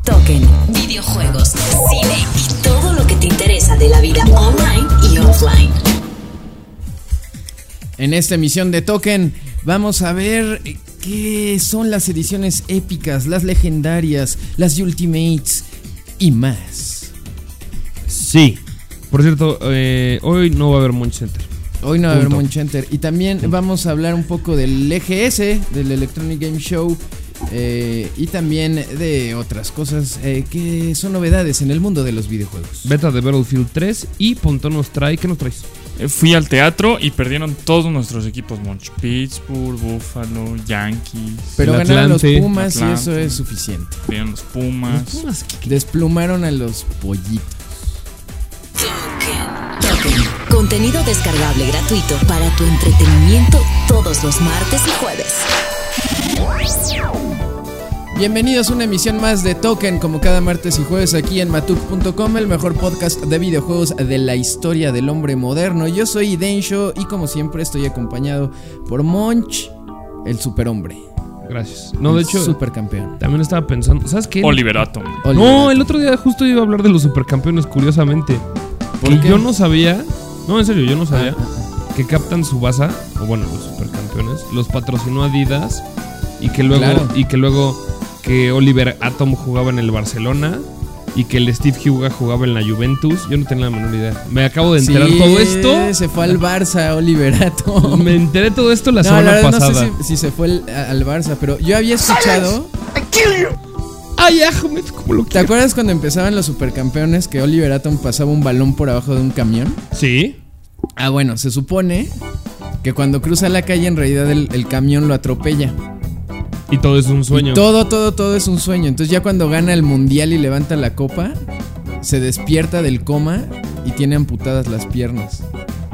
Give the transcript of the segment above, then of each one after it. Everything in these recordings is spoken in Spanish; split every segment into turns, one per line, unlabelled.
Token, videojuegos, cine y todo lo que te interesa de la vida online y offline.
En esta emisión de Token vamos a ver qué son las ediciones épicas, las legendarias, las Ultimates y más.
Sí, por cierto, hoy no va a haber Munch Center.
Hoy no va a haber Munch Center. Y también vamos a hablar un poco del EGS, del Electronic Game Show, y también de otras cosas que son novedades en el mundo de los videojuegos.
Beta de Battlefield 3 y Pontón nos trae. ¿Qué nos traes?
Fui al teatro y perdieron todos nuestros equipos Munch. Pittsburgh, Buffalo, Yankees.
Pero
el
ganaron
Atlante,
los Pumas
Atlante.
y eso es suficiente.
Perdieron los Pumas.
Desplumaron a los pollitos.
Token, contenido descargable gratuito para tu entretenimiento todos los martes y jueves.
Bienvenidos a una emisión más de Token, como cada martes y jueves aquí en matuk.com, el mejor podcast de videojuegos de la historia del hombre moderno. Yo soy Densho y como siempre estoy acompañado por Monch, el superhombre.
Gracias. No, de hecho,
supercampeón.
también estaba pensando, ¿sabes qué?
Oliver Atom.
No, el otro día justo iba a hablar de los supercampeones, curiosamente.
¿Por
Que
qué?
yo no sabía, no, en serio, yo no sabía que Captain Tsubasa, o bueno, los supercampeones, los patrocinó Adidas y que luego,
Claro.
que Oliver Atom jugaba en el Barcelona y que el Steve Huga jugaba en la Juventus. Yo no tenía la menor idea. Me acabo de enterar todo esto.
Se fue al Barça, Oliver Atom.
Me enteré todo esto la
No,
semana
la verdad
pasada.
no sé si se fue al Barça, pero yo había escuchado.
Ay, Ahmed, como lo
¿Te
quiero.
acuerdas cuando empezaban los supercampeones que Oliver Atom pasaba un balón por abajo de un camión?
Sí.
Ah, bueno, se supone que cuando cruza la calle en realidad el camión lo atropella.
Y todo es un sueño.
Y todo es un sueño. Entonces ya cuando gana el mundial y levanta la copa, se despierta del coma y tiene amputadas las piernas.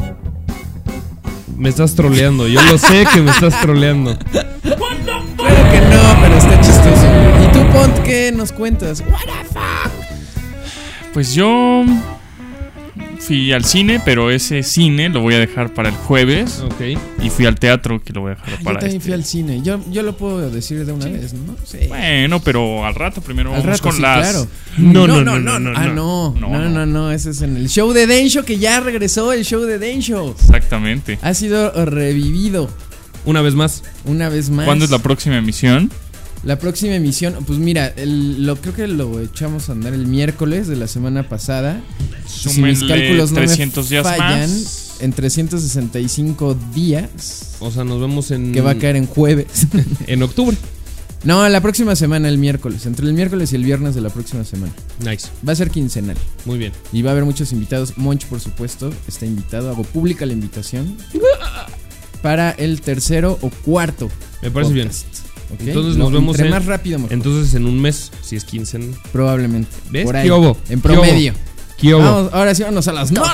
Me estás troleando. Yo lo sé que me estás troleando.
Claro que no, pero está chistoso. ¿Y tú, Pont, qué nos cuentas? What the fuck?
Pues yo fui al cine, pero ese cine lo voy a dejar para el jueves.
Ok.
Y fui al teatro, que lo voy a dejar
Yo
para
también fui al cine. Yo lo puedo decir de una vez, ¿no? Sí.
Bueno, pero al rato primero
Al
vamos
rato,
con
sí,
las...
claro.
No.
Ah, no. Ese es en el show de Densho, que ya regresó el show de Densho.
Exactamente.
Ha sido revivido
Una vez más.
una vez más.
¿Cuándo es la próxima emisión?
La próxima emisión? Pues mira, creo que lo echamos a andar el miércoles de la semana pasada. Si mis
Súmenle
cálculos no
300
me
días
fallan,
más.
en 365 días,
O sea, nos vemos en...
que va a caer en jueves.
en octubre.
No, la próxima semana, el miércoles. Entre el miércoles y el viernes de la próxima semana.
Nice.
Va a ser quincenal.
Muy bien.
Y va a haber muchos invitados. Monch, por supuesto, está invitado. Hago pública la invitación para el tercero o cuarto.
Me parece
podcast. ¿Ok?
Entonces nos vemos
entre
en-
más rápido mejor.
Entonces en un mes, si es 15.
Probablemente.
¿Ves?
Por ahí.
¿Qué hubo?
En
¿Qué
promedio.
¿Qué hubo?
Vamos, ahora sí, vámonos a las... No.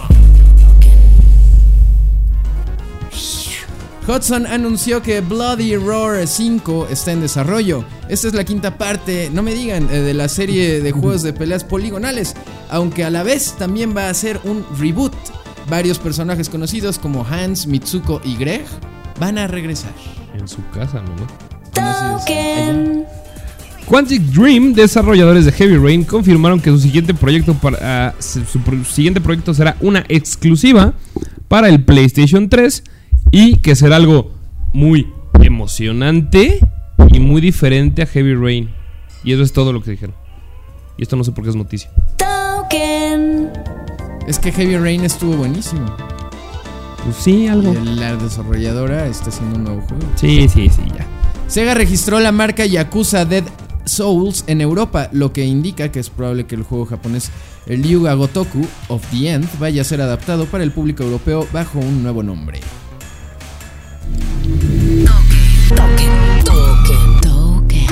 Hudson anunció que Bloody Roar 5 está en desarrollo. Esta es la quinta parte, no me digan, de la serie de juegos de peleas poligonales, aunque a la vez también va a ser un reboot. Varios personajes conocidos como Hans, Mitsuko y Greg van a regresar.
En su casa, ¿no?
Token.
Quantic Dream, desarrolladores de Heavy Rain, confirmaron que su siguiente proyecto siguiente proyecto será una exclusiva para el PlayStation 3 y que será algo muy emocionante y muy diferente a Heavy Rain. Y eso es todo lo que dijeron. Y esto no sé por qué es noticia.
Token.
Es que Heavy Rain estuvo buenísimo.
Pues sí, algo.
Y la desarrolladora está haciendo un nuevo juego.
Sí, ya.
Sega registró la marca Yakuza Dead Souls en Europa, lo que indica que es probable que el juego japonés el Ryuga Gotoku of the End vaya a ser adaptado para el público europeo bajo un nuevo nombre.
Token.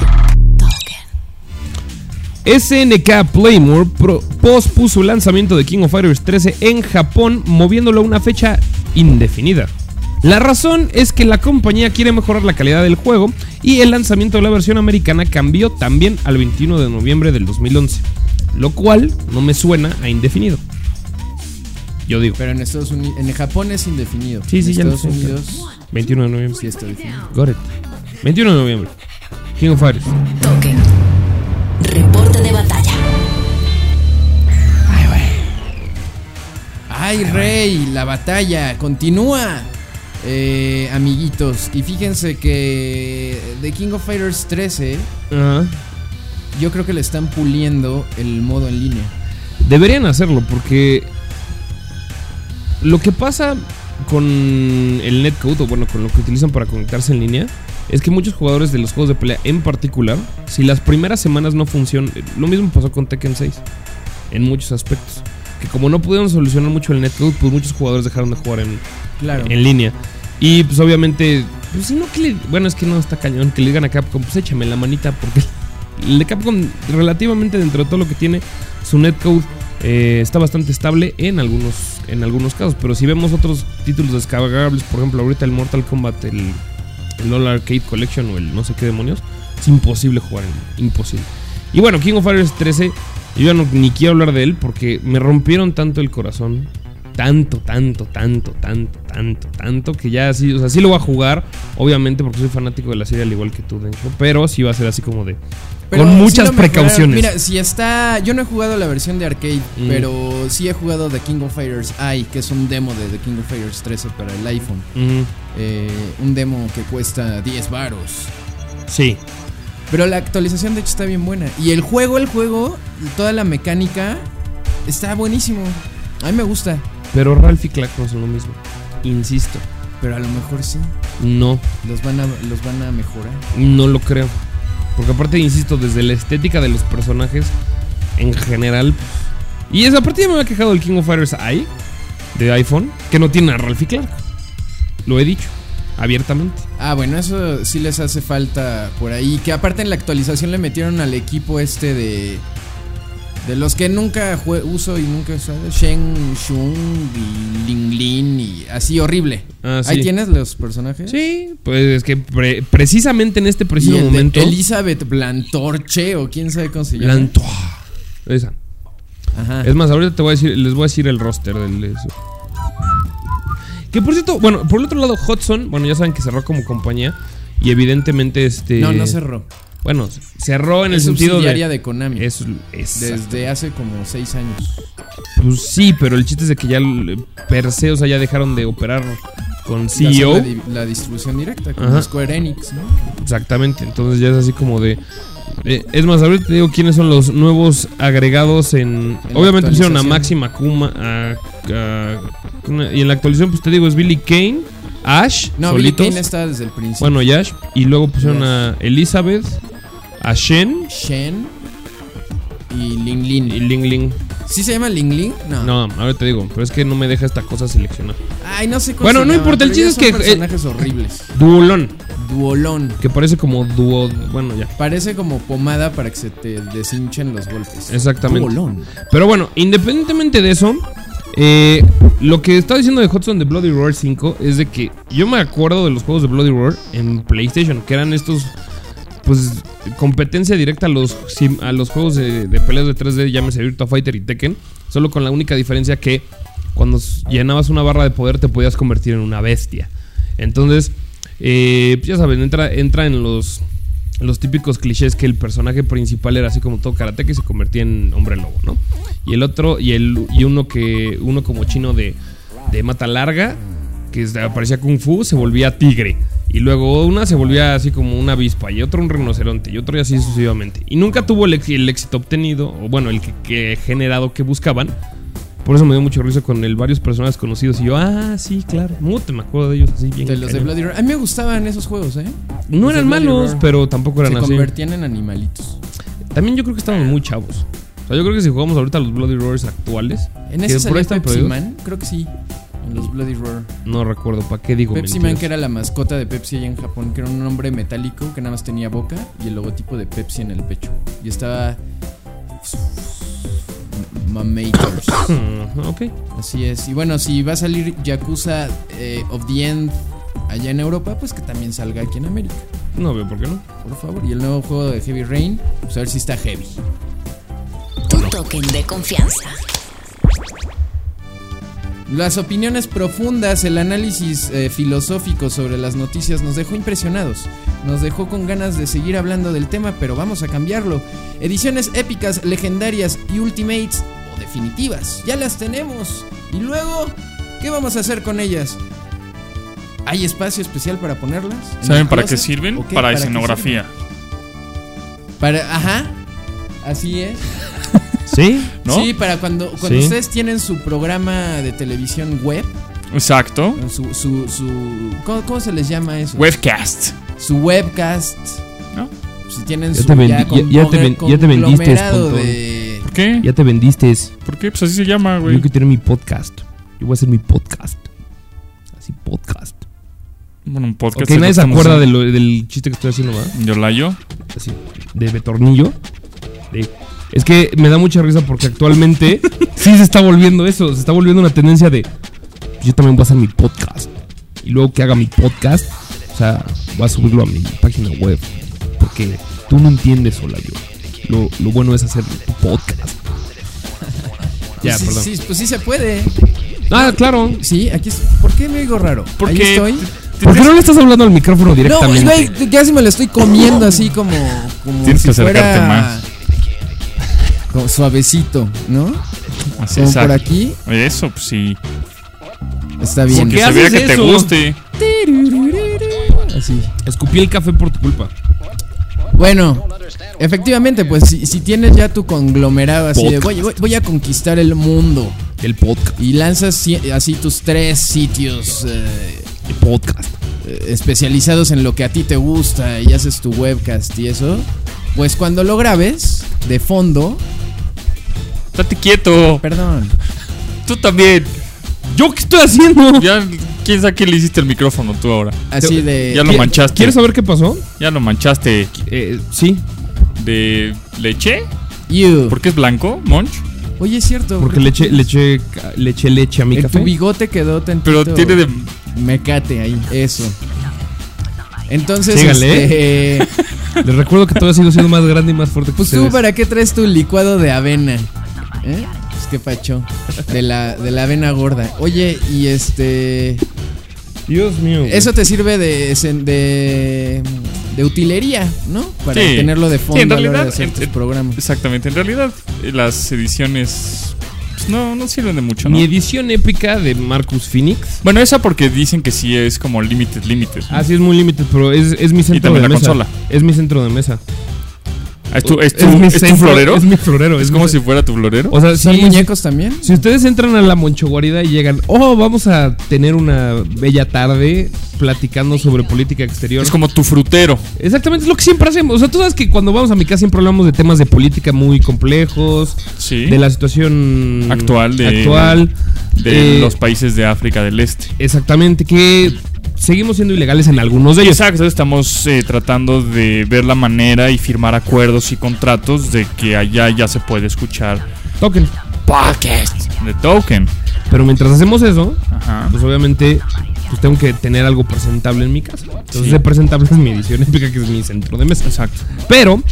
SNK Playmore pospuso el lanzamiento de King of Fighters 13 en Japón, moviéndolo a una fecha indefinida. La razón es que la compañía quiere mejorar la calidad del juego y el lanzamiento de la versión americana cambió también al 21 de noviembre del 2011, lo cual no me suena a indefinido. Yo digo.
Pero en Estados Unidos, en Japón es indefinido.
Sí,
en
ya lo
Estados
sé.
Unidos
21 de noviembre.
sí está definido.
Got it. 21 de noviembre. King of Fighters.
Token. Reporta
¡Ay, rey! La batalla continúa, amiguitos. Y fíjense que The King of Fighters 13, yo creo que le están puliendo el modo en línea.
Deberían hacerlo porque lo que pasa con el netcode, o bueno, con lo que utilizan para conectarse en línea, es que muchos jugadores de los juegos de pelea en particular, si las primeras semanas no funcionan, lo mismo pasó con Tekken 6 en muchos aspectos, que como no pudieron solucionar mucho el netcode, pues muchos jugadores dejaron de jugar en línea. Y pues obviamente, pues si no que bueno, es que no está cañón que le digan a Capcom, pues échame la manita, porque el de Capcom relativamente dentro de todo lo que tiene su netcode está bastante estable en algunos casos. Pero si vemos otros títulos descargables, por ejemplo ahorita el Mortal Kombat, el All Arcade Collection o el no sé qué demonios, es imposible jugar imposible. Y bueno, King of Fighters 13, yo ya ni quiero hablar de él porque me rompieron tanto el corazón, tanto que ya sí, o sea, sí lo voy a jugar, obviamente porque soy fanático de la serie al igual que tú, Denjo, pero sí va a ser así como de pero con muchas sí precauciones.
Mira, si está, yo no he jugado la versión de arcade, pero sí he jugado The King of Fighters I, que es un demo de The King of Fighters 13 para el iPhone. Un demo que cuesta 10 varos.
Sí.
Pero la actualización de hecho está bien buena. Y el juego, toda la mecánica está buenísimo. A mí me gusta.
Pero Ralph y Clark no son lo mismo, insisto.
Pero a lo mejor sí.
No.
Los van a mejorar.
No lo creo. Porque aparte, insisto, desde la estética de los personajes en general. Y esa parte ya me había quejado del King of Fighters I de iPhone, que no tiene a Ralph y Clark. Lo he dicho abiertamente.
Ah, bueno, eso sí les hace falta por ahí. Que aparte en la actualización le metieron al equipo de los que nunca uso y nunca he usado, Shen, Shun y Ling Lin y así horrible.
Ah, sí.
¿Ahí tienes los personajes?
Sí, pues es que precisamente en este preciso momento
Elizabeth Blantorche o quién sabe cómo se llama.
Blantor. Esa. Ajá. Es más, ahorita les voy a decir el roster del eso. Que por cierto, bueno, por el otro lado Hudson, bueno, ya saben que cerró como compañía y evidentemente
No cerró.
Bueno, cerró en el sentido
subsidiaria de Konami.
Desde
hace como 6 años.
Pues sí, pero el chiste es de que ya per se, o sea, ya dejaron de operar con CEO.
La distribución directa con Square Enix, ¿no?
Exactamente, entonces ya es así como de... es más, ahorita te digo quiénes son los nuevos agregados en obviamente pusieron a Máxima Kuma y en la actualización pues te digo es Billy Kane, Ash,
no,
solitos.
Billy Kane está desde el principio.
Bueno, y Ash, y luego pusieron a Elizabeth, a Shen y Ling Ling.
¿Sí se llama Ling Ling?
No, ahora te digo, pero es que no me deja esta cosa seleccionar.
Ay, no sé cómo.
Bueno, no importa, el chiste es que
personajes horribles.
Duolón. Que parece como bueno, ya.
Parece como pomada para que se te deshinchen los golpes.
Exactamente.
Duolón.
Pero bueno, independientemente de eso, lo que estaba diciendo de Hudson de Bloody Roar 5 es de que yo me acuerdo de los juegos de Bloody Roar en PlayStation, que eran estos, pues, competencia directa a los juegos de peleas de 3D, llámese Virtua Fighter y Tekken, solo con la única diferencia que cuando llenabas una barra de poder te podías convertir en una bestia. Entonces, ya saben, entra en los típicos clichés que el personaje principal era así como todo karateca y se convertía en hombre lobo, ¿no? Y el otro, uno como chino de mata larga, que parecía kung fu, se volvía tigre. Y luego una se volvía así como una avispa, y otro un rinoceronte, y otro y así sucesivamente. Y nunca tuvo el éxito obtenido, o bueno, el que generado que buscaban. Por eso me dio mucho risa con varios personajes conocidos. Y yo, sí, claro, no te me acuerdo de ellos así bien.
De los de Bloody Roar. A mí me gustaban esos juegos,
No eran malos, pero tampoco eran así.
Se convertían en animalitos.
También yo creo que estábamos muy chavos. O sea, yo creo que si jugamos ahorita los Bloody Roars actuales,
en ese salió Pepsi Man, creo que sí. En los Bloody Roar.
No recuerdo, ¿para qué digo
Pepsi
mentiras?
Man, que era la mascota de Pepsi allá en Japón, que era un hombre metálico que nada más tenía boca y el logotipo de Pepsi en el pecho. Y estaba... Mamakers.
Ok.
Así es. Y bueno, si va a salir Yakuza of the End allá en Europa, pues que también salga aquí en América.
No veo por qué no.
Por favor. Y el nuevo juego de Heavy Rain, pues a ver si está heavy.
Tu token de confianza.
Las opiniones profundas, el análisis filosófico sobre las noticias nos dejó impresionados. Nos dejó con ganas de seguir hablando del tema, pero vamos a cambiarlo. Ediciones épicas, legendarias y ultimates o definitivas. Ya las tenemos. Y luego, ¿qué vamos a hacer con ellas? ¿Hay espacio especial para ponerlas?
¿Saben para qué sirven? Para escenografía.
Ajá. Así es.
¿Sí?
¿No?
Sí, para cuando
Sí.
ustedes tienen su programa de televisión web.
Exacto.
¿Cómo se les llama eso?
Webcast.
Su webcast.
¿No?
Si tienen
Ya
su
te vendiste,
conglomerado
Pontón.
de...
¿Por qué?
Ya te vendiste.
¿Por qué? Pues así se llama, güey.
Yo quiero tener mi podcast. Yo voy a hacer mi podcast. Así, podcast.
Bueno, un podcast.
Ok, nadie se acuerda del chiste que estoy haciendo, ¿verdad?
Yolayo.
Así, de Betornillo. Es que me da mucha risa porque actualmente sí se está volviendo eso. Se está volviendo una tendencia de yo también voy a hacer mi podcast. Y luego que haga mi podcast, o sea, voy a subirlo a mi página web. Porque tú no entiendes, Olayo. Lo bueno es hacer tu podcast. Ya,
sí,
perdón.
sí, pues sí se puede.
Ah, claro.
Sí, aquí es... ¿Por qué me digo raro?
Porque
Ahí estoy.
¿Por qué no le estás hablando al micrófono
No,
directamente?
güey, casi me lo estoy comiendo así como
Tienes
si
que acercarte
fuera
más.
como suavecito, ¿no?
Así,
Como por
exacto.
aquí.
Eso, pues sí.
Está bien.
Que
¿Qué
se vea
haces
que te
eso?
guste.
Así.
Escupí el café por tu culpa.
Bueno, efectivamente, pues si tienes ya tu conglomerado así de voy a conquistar el mundo
El podcast.
y lanzas así tus 3 sitios
El podcast.
especializados en lo que a ti te gusta y haces tu webcast y eso, pues cuando lo grabes de fondo,
Estate quieto.
perdón,
Tú también.
¿Yo qué estoy haciendo?
Ya, ¿quién sabe qué le hiciste al micrófono tú ahora?
así de
Ya lo manchaste.
¿Quieres saber qué pasó?
Ya lo manchaste.
Sí.
¿De leche?
you.
¿Por qué es blanco, Monch?
Oye, es cierto.
Porque le eché leche a mi
en
café.
tu bigote quedó tantito.
Pero tiene de...
mecate ahí, eso. Entonces,
Sígale, Les recuerdo que todavía sigo siendo más grande y más fuerte que
pues
ustedes.
tú, ¿para qué traes tu licuado de avena? Pues qué pacho. De la avena gorda. Oye, y
Dios mío. güey.
eso te sirve de utilería, ¿no? Para
Sí.
tenerlo de fondo
Sí, en
a la hora de
realidad,
hacer tus programas.
Exactamente. En realidad, las ediciones... Pues no sirven de mucho, ¿no?
Mi edición épica de Marcus Phoenix.
Bueno, esa porque dicen que sí es como limited. ¿No?
Ah, sí, es muy limited, pero es mi centro
también
de
la
mesa.
consola.
Es mi centro de mesa.
¿Es tu
mi centro-
florero?
Es mi florero.
¿Es
mi
como
ce-
si fuera tu florero?
O sea,
¿Son
sí,
muñecos también?
Si ustedes entran a la Monchoguarida y llegan, vamos a tener una bella tarde platicando sobre política exterior.
Es como tu frutero.
Exactamente, es lo que siempre hacemos. O sea, tú sabes que cuando vamos a mi casa siempre hablamos de temas de política muy complejos,
Sí.
de la situación
Actual de los países de África del Este.
Exactamente, que seguimos siendo ilegales en algunos de ellos.
Exacto, estamos tratando de ver la manera y firmar acuerdos y contratos de que allá ya se puede escuchar
Token.
podcast de Token.
Pero mientras hacemos eso,
Ajá.
pues obviamente pues tengo que tener algo presentable en mi casa. Entonces,
Sí.
de presentable es mi edición épica, que es mi centro de mesa.
Exacto.
Pero,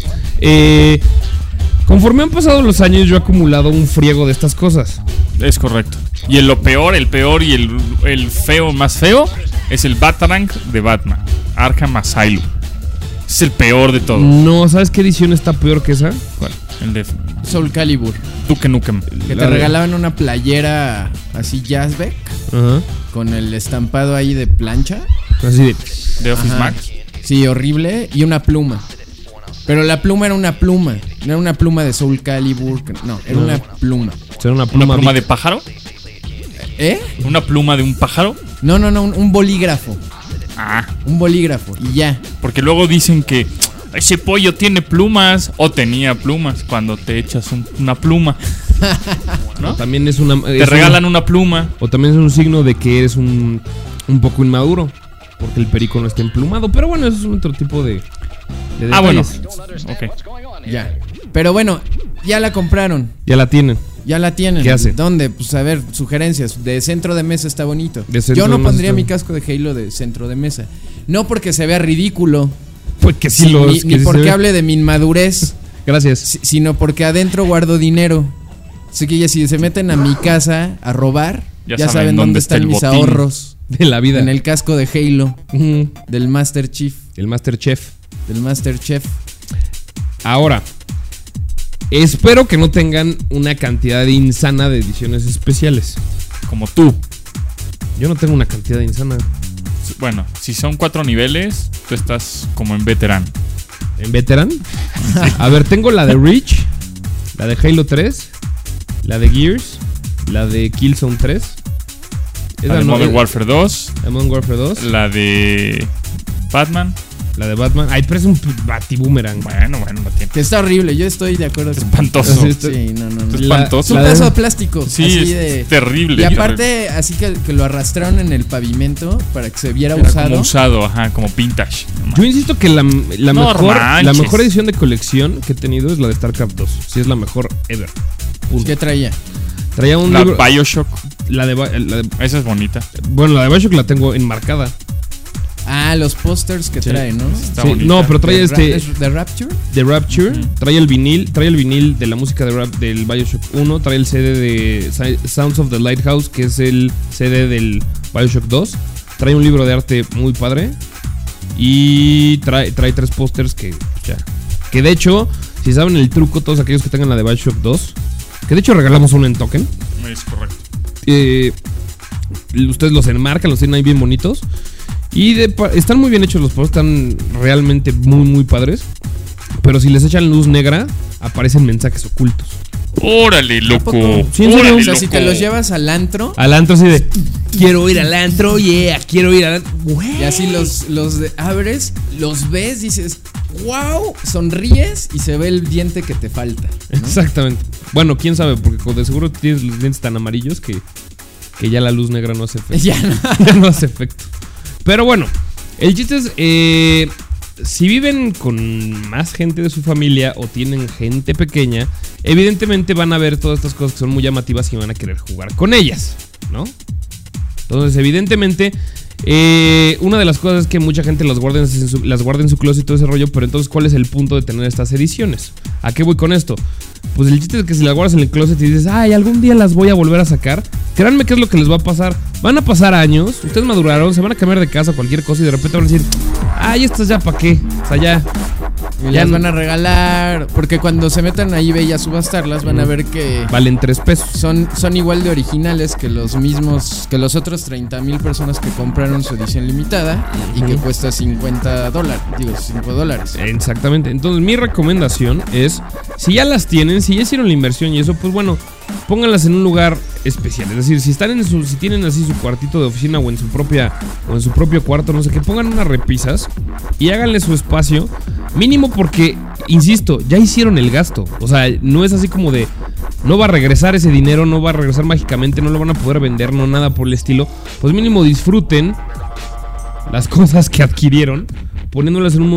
conforme han pasado los años, yo he acumulado un friego de estas cosas.
Es correcto. Y el peor y el feo más feo es el Batarang de Batman, Arkham Asylum. Es el peor de todos.
No, ¿sabes qué edición está peor que esa?
¿Cuál? El de
Soul Calibur.
Duke Nukem.
Que
La
te
de-
regalaban una playera así Jazzbeck
Ajá.
con el estampado ahí de plancha.
Así de.
De Office
Ajá.
Max.
Sí, horrible. Y una pluma. Pero la pluma era una pluma. No era una pluma de Soul Calibur. No, era
No.
una pluma.
Será una
¿Una
pluma,
pluma de pájaro?
¿Eh?
¿Una pluma de un pájaro?
No, un bolígrafo.
Ah,
Un bolígrafo. Y ya.
porque luego dicen que ese pollo tiene plumas o tenía plumas cuando te echas una pluma. ¿No?
También es una.
Te regalan una pluma.
O también es un signo de que eres un poco inmaduro. Porque el perico no está emplumado. Pero bueno, eso es otro tipo de
Ah, bueno.
detalles.
Ok.
Ya. Pero bueno, ya la compraron.
Ya la tienen.
Ya la tienen.
¿Qué hace?
¿Dónde? Pues a ver, sugerencias. De centro de mesa está bonito.
De centro
Yo no
de mesa
pondría
está-
mi casco de Halo de centro de mesa. No porque se vea ridículo.
Pues que sí
Sí,
lo
ni
es.
ni
que sí se
porque
ve.
hable de mi inmadurez.
Gracias.
Sino porque adentro guardo dinero. Así que ya si se meten a mi casa a robar,
Ya
ya,
saben
saben
dónde
dónde
está
están
el
mis
botín.
ahorros.
De la vida.
En el casco de Halo,
Ujú.
del Master Chief.
El Master Chef.
Del Master Chef.
Ahora, Espero que no tengan una cantidad insana de ediciones especiales.
Como tú.
Yo no tengo una cantidad insana.
Bueno, si son 4 niveles, tú estás como en veterano.
¿En Veteran? A ver, tengo la de Reach, la de Halo 3, la de Gears, la de Killzone 3.
La de Modern Warfare 2.
La de Modern Warfare 2.
La de Batman.
La de Batman. Ay, pero es un batiboomerang.
Bueno, lo tiene.
Que está horrible, yo estoy de acuerdo.
Espantoso.
Sí, no.
Es espantoso.
Es un pedazo de plástico.
Sí,
así
es terrible.
Y aparte, así que lo arrastraron en el pavimento para que se viera
Era
usado.
como usado, ajá, como vintage.
Yo insisto que la mejor
manches.
edición de colección que he tenido es la de StarCraft 2. Sí, es la mejor ever. Punto.
¿Qué traía?
Traía un
La
libro.
BioShock.
Esa
es bonita.
Bueno, la de BioShock la tengo enmarcada.
Ah, los pósters que trae, ¿no?
Está
Sí,
bonita.
no, pero trae
¿The Rapture?
The Rapture, trae el vinil de la música del BioShock 1, trae el CD de Sounds of the Lighthouse, que es el CD del BioShock 2, trae un libro de arte muy padre y trae 3 pósters que de hecho, si saben el truco, todos aquellos que tengan la de BioShock 2, que de hecho regalamos uno en token.
Es correcto.
Ustedes los enmarcan, los tienen ahí bien bonitos. Y están muy bien hechos los pósters, están realmente muy, muy padres. Pero si les echan luz negra, aparecen mensajes ocultos.
¡Órale, loco!
Sí, en serio.
¡Órale,
O sea,
loco!
si te los llevas al antro.
Al antro así de, quiero ir al antro, quiero ir al antro.
Y así abres, los ves, dices, wow, sonríes y se ve el diente que te falta, ¿no?
Exactamente. Bueno, quién sabe, porque de seguro tienes los dientes tan amarillos que ya la luz negra no hace efecto.
Ya no.
Ya no hace efecto. Pero bueno, el chiste es, si viven con más gente de su familia o tienen gente pequeña, evidentemente van a ver todas estas cosas que son muy llamativas y van a querer jugar con ellas, ¿no? Entonces, evidentemente, una de las cosas es que mucha gente las guarda en su closet y todo ese rollo. Pero entonces, ¿cuál es el punto de tener estas ediciones? ¿A qué voy con esto? Pues el chiste es que si las guardas en el closet y dices, ay, algún día las voy a volver a sacar, créanme que es lo que les va a pasar. Van a pasar años, ustedes maduraron, se van a cambiar de casa o cualquier cosa y de repente van a decir, ay, estas ya para qué, o sea, ya
Y las van a regalar. Porque cuando se metan a eBay a subastarlas, van a ver que
valen 3 pesos.
son igual de originales que los otros 30,000 personas que compraron su edición limitada y que cuesta $50. Digo, $5.
Exactamente. Entonces, mi recomendación es, si ya las tienen, si ya hicieron la inversión y eso, pues bueno, pónganlas en un lugar especial. Es decir, si tienen así su cuartito de oficina o en su propio cuarto, no sé qué, pongan unas repisas y háganle su espacio mínimo porque, insisto, ya hicieron el gasto. O sea, no es así como de, no va a regresar ese dinero, no va a regresar mágicamente, no lo van a poder vender, no nada por el estilo. Pues mínimo disfruten las cosas que adquirieron, poniéndolas en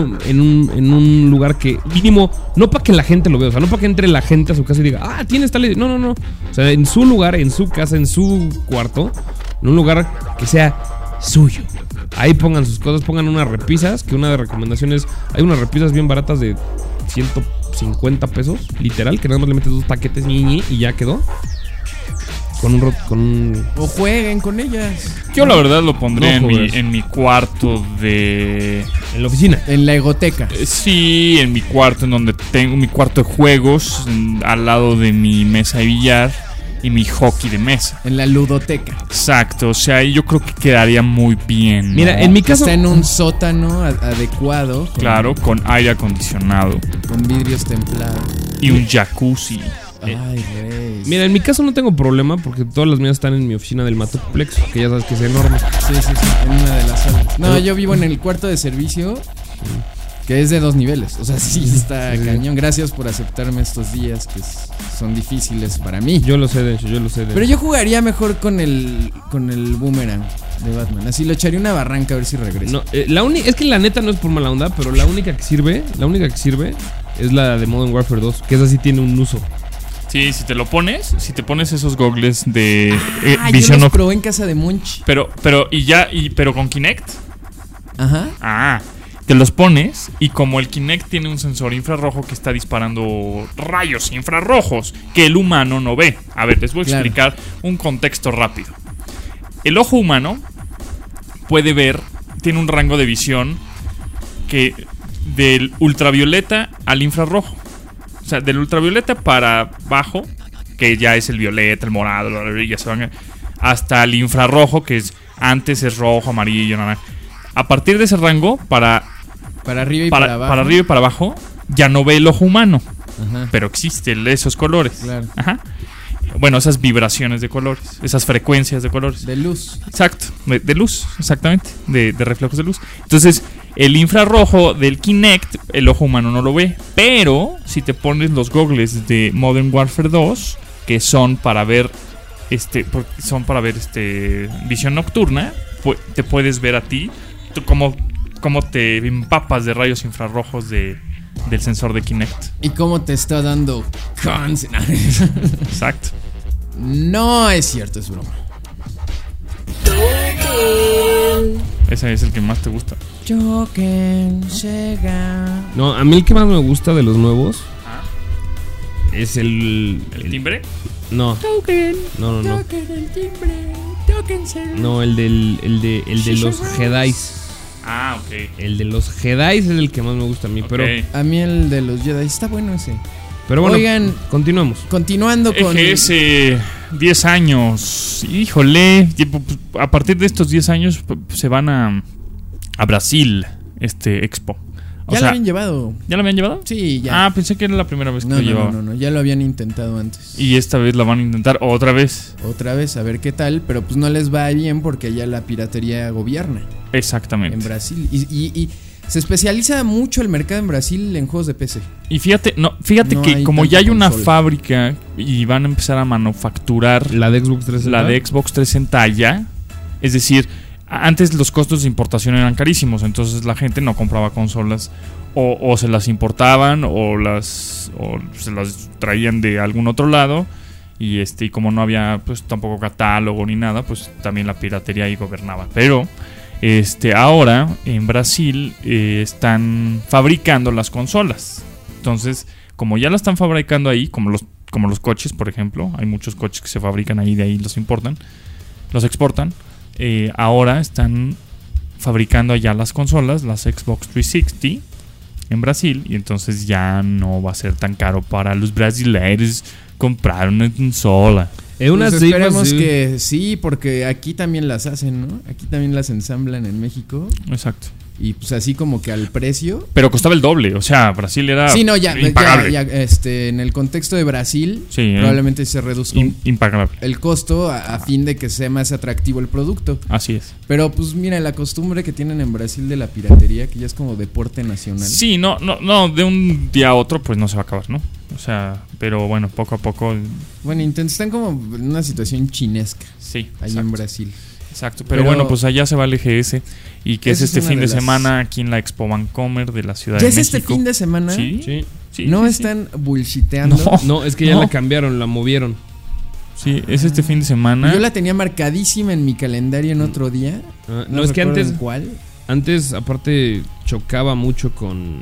un lugar que mínimo, no para que la gente lo vea, o sea, no para que entre la gente a su casa y diga, ah, tienes tal. No. O sea, en su lugar, en su casa, en su cuarto, en un lugar que sea suyo. Ahí pongan sus cosas, pongan unas repisas, que una de recomendaciones, hay unas repisas bien baratas de 150 pesos, literal, que nada más le metes 2 paquetes y ya quedó.
O jueguen con ellas.
Yo la verdad lo pondré
No,
en mi cuarto de...
En la oficina.
En la egoteca.
Sí, en mi cuarto, en donde tengo mi cuarto de juegos, al lado de mi mesa de billar y mi hockey de mesa.
En la ludoteca.
Exacto, o sea, yo creo que quedaría muy bien, ¿no?
Mira, en mi caso,
Está en un sótano adecuado.
Claro, con aire acondicionado
Con vidrios templados.
y un jacuzzi.
Ay, güey.
mira, en mi caso no tengo problema porque todas las mías están en mi oficina del Matoplex, que ya sabes que es enorme.
Sí, en una de las salas. No, yo vivo en el cuarto de servicio, que es de 2 niveles. O sea, sí está cañón. Gracias por aceptarme estos días que son difíciles para mí.
Yo lo sé, de hecho,
Pero yo jugaría mejor con el boomerang de Batman. Así lo echaría una barranca a ver si regresa.
No, es que la neta no es por mala onda, pero la única que sirve es la de Modern Warfare 2, que esa sí tiene un uso.
Sí, si te pones esos gogles de
Yo
visión
los probé en casa de Monch.
pero con Kinect.
Ajá.
Te los pones y como el Kinect tiene un sensor infrarrojo que está disparando rayos infrarrojos que el humano no ve. A ver, les voy a explicar un contexto rápido. El ojo humano puede ver, tiene un rango de visión que del ultravioleta al infrarrojo. O sea, del ultravioleta para abajo, que ya es el violeta, el morado, ya se van hasta el infrarrojo, que es antes es rojo, amarillo, naranja. A partir de ese rango, para
arriba y para abajo.
Para arriba y para abajo, ya no ve el ojo humano.
Ajá.
Pero existen esos colores.
Claro.
Ajá. Bueno, esas vibraciones de colores, esas frecuencias de colores.
De luz.
Exacto, de luz, exactamente, de reflejos de luz. Entonces, el infrarrojo del Kinect, el ojo humano no lo ve. Pero, si te pones los goggles de Modern Warfare 2, que son para ver visión nocturna, te puedes ver a ti, cómo te empapas de rayos infrarrojos del sensor de Kinect.
¿Y cómo te está dando cáncer?
Exacto.
No es cierto, es broma.
Ese es el que más te gusta.
Token, Sega.
No, a mí el que más me gusta de los nuevos es el
timbre.
No.
Token.
No.
Token el timbre. Token Sega.
No, el de los Jedis.
Ah, ok.
El de los Jedis es el que más me gusta a mí, pero
a mí el de los Jedi está bueno ese.
Pero bueno,
oigan,
continuamos.
Continuando con
EGS 10 años. Híjole, a partir de estos 10 años se van a Brasil, Expo.
Ya lo habían llevado.
¿Ya lo habían llevado?
Sí, ya.
Ah, pensé que era la primera vez que lo llevaban.
No, ya lo habían intentado antes.
Y esta vez lo van a intentar otra vez.
Otra vez, a ver qué tal, pero pues no les va bien porque ya la piratería gobierna.
Exactamente.
En Brasil. Y se especializa mucho el mercado en Brasil en juegos de PC.
Y fíjate que como ya hay una fábrica y van a empezar a manufacturar
la de Xbox 360.
La de Xbox 360 allá, es decir, antes los costos de importación eran carísimos, entonces la gente no compraba consolas o se las importaban o se las traían de algún otro lado y como no había pues tampoco catálogo ni nada, pues también la piratería ahí gobernaba. Pero ahora en Brasil están fabricando las consolas. Entonces, como ya la están fabricando ahí, como los coches, por ejemplo, hay muchos coches que se fabrican ahí, de ahí los exportan. Ahora están fabricando allá las consolas, las Xbox 360 en Brasil, y entonces ya no va a ser tan caro para los brasileños comprar una consola.
Pues esperemos que sí, porque aquí también las hacen, ¿no? Aquí también las ensamblan en México.
Exacto.
Y pues así como que al precio.
Pero costaba el doble, o sea, Brasil era impagable.
Ya, en el contexto de Brasil,
sí,
probablemente se reduzca
impagable
el costo a fin de que sea más atractivo el producto.
Así es.
Pero pues mira, la costumbre que tienen en Brasil de la piratería, que ya es como deporte nacional.
Sí, no, de un día a otro pues no se va a acabar, ¿no? O sea, pero bueno, poco a poco.
Bueno, están como en una situación chinesca.
Sí,
ahí en Brasil.
Exacto, pero bueno, pues allá se va el EGS y que es fin de semana aquí en la Expo Vancomer de la Ciudad de México.
¿Ya es este fin de semana?
Sí.
¿No están bullshiteando?
No, es que ya la cambiaron, la movieron.
Sí, es este fin de semana.
Yo la tenía marcadísima en mi calendario en otro día.
No es que antes.
¿Cuál?
Antes, aparte, chocaba mucho con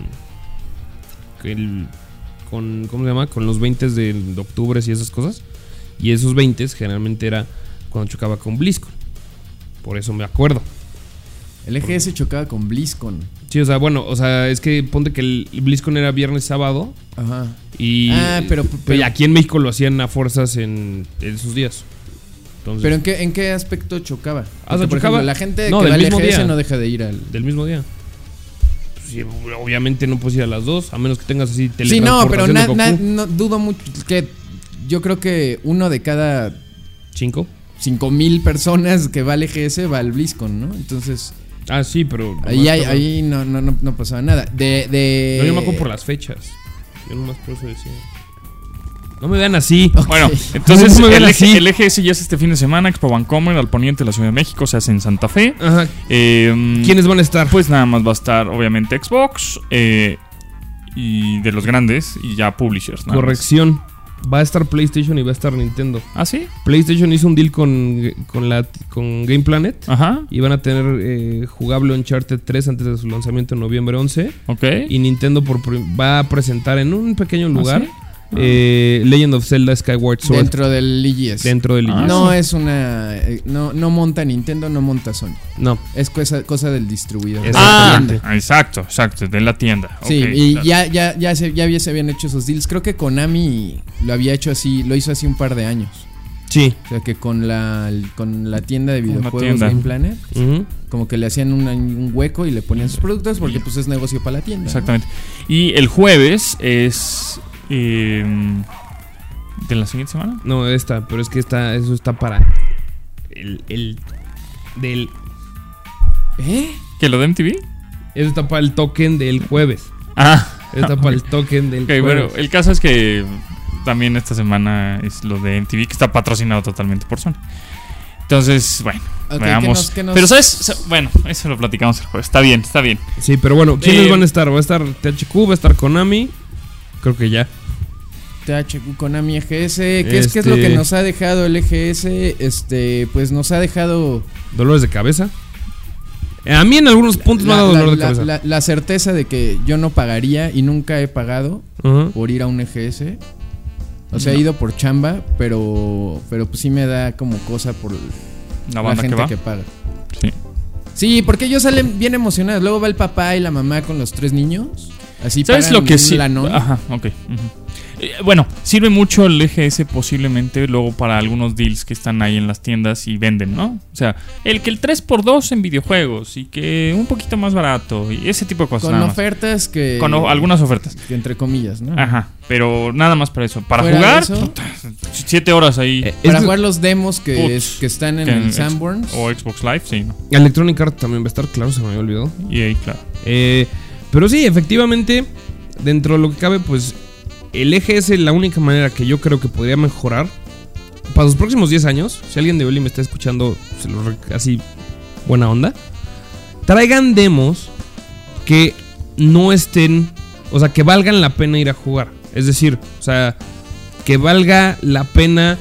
¿cómo se llama? Con los 20 de octubre y esas cosas. Y esos 20 generalmente era cuando chocaba con BlizzCon. Por eso me acuerdo.
El EGS chocaba con BlizzCon.
Sí, o sea, es que ponte que el BlizzCon era viernes, sábado.
Ajá.
Y
pero
aquí en México lo hacían a fuerzas en esos días. Entonces,
¿pero en qué aspecto chocaba?
Porque,
por ejemplo, la gente que va al EGS no deja de ir
del mismo día. Sí, obviamente no puedes ir a las 2, a menos que tengas así
teletransportación. Sí, no, pero no dudo mucho que yo creo que uno de cada 5,000 personas que va al EGS va al BlizzCon, ¿no? Entonces.
Ah, sí, pero
ahí no pasaba nada.
No, yo me acuerdo por las fechas. Yo nomás por eso decía. No me vean así.
Okay. Bueno, entonces el EGS ya es este fin de semana. Expo Vancomer al poniente de la Ciudad de México. Se hace en Santa Fe.
Ajá. ¿Quiénes van a estar?
Pues nada más va a estar obviamente Xbox y de los grandes y ya publishers.
Corrección más. Va a estar PlayStation y va a estar Nintendo.
¿Ah, sí?
PlayStation hizo un deal con Game Planet.
Ajá.
Y van a tener jugable Uncharted 3 antes de su lanzamiento en noviembre 11.
Ok.
Y Nintendo va a presentar en un pequeño lugar Legend of Zelda Skyward Sword.
Dentro del EGS.
Dentro del EGS.
No es una... No monta Nintendo, no monta Sony.
No.
Es cosa del distribuidor.
Exacto, de la tienda.
Sí,
Okay,
y
claro.
ya se habían hecho esos deals. Creo que Konami lo hizo así un par de años.
Sí.
O sea que con la tienda de videojuegos Game Planet, como que le hacían un hueco y le ponían sus productos porque pues es negocio para la tienda.
Exactamente. ¿No? Y el jueves es ¿de la siguiente semana?
No, pero es que eso está para el del...
¿Que lo de MTV?
Eso está para el token del jueves. Eso está para el token del jueves.
Bueno, el caso es que también esta semana es lo de MTV, que está patrocinado totalmente por Sony. Entonces, bueno, veamos. Pero ¿sabes? Bueno, eso lo platicamos el jueves. Está bien.
Sí, pero bueno, ¿quiénes van a estar? Va a estar THQ, va a estar Konami. Creo que ya.
THQ, Konami, EGS. ¿Qué es lo que nos ha dejado el EGS? Pues nos ha dejado...
dolores de cabeza. A mí en algunos puntos me ha dado dolor de cabeza.
La certeza de que yo no pagaría y nunca he pagado por ir a un EGS. O sea, he ido por chamba, pero pues sí me da como cosa por la gente que paga. Sí, porque ellos salen bien emocionados. Luego va el papá y la mamá con los 3 niños. Así
¿sabes lo que sí? Ajá, ok. Bueno, sirve mucho el EGS posiblemente luego para algunos deals que están ahí en las tiendas y venden, ¿no? O sea, el 3x2 en videojuegos y que un poquito más barato y ese tipo de cosas.
Con ofertas que...
Con algunas ofertas.
Que entre comillas, ¿no?
Ajá, pero nada más para eso. Para jugar, 7 horas ahí.
Para jugar los demos que están en el Sanborns.
O Xbox Live, sí, ¿no?
Electronic Arts también va a estar, claro, se me había olvidado.
Y ahí, claro.
Pero sí, efectivamente, dentro de lo que cabe, pues... el EGS, la única manera que yo creo que podría mejorar para los próximos 10 años, si alguien de Oli me está escuchando, así buena onda, traigan demos que no estén, o sea, que valgan la pena ir a jugar. Es decir, o sea, que valga la pena